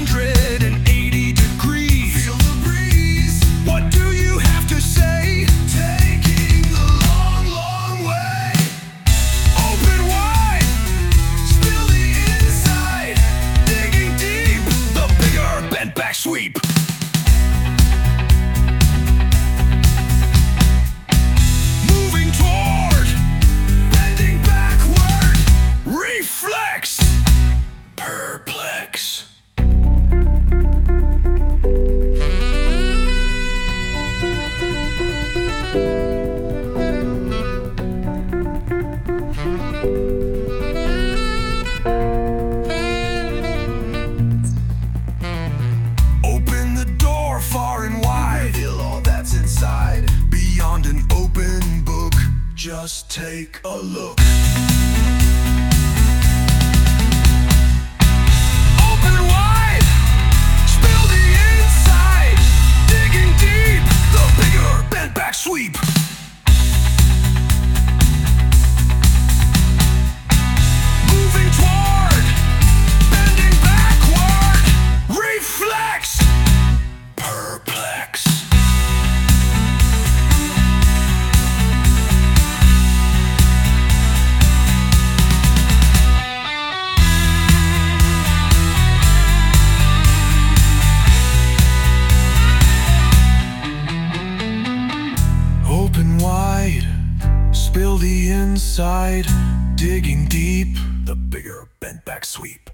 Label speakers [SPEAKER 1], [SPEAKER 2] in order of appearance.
[SPEAKER 1] 180 degrees. Feel the breeze. What do you have to say? Taking the long, long way. Open wide. Spill the inside. Digging deep. The bigger bent back sweep. Moving toward. Bending backward. Reflex. Perplex. Open the door far and wide. Reveal all that's inside. Beyond an open book, just take a look. Open wide. Spill the inside. Digging deep. The bigger bent back sweep. Moving toward. Bending backward. Reflex. Perplex. Open wide, spill the inside, digging deep, the bigger bent back sweep.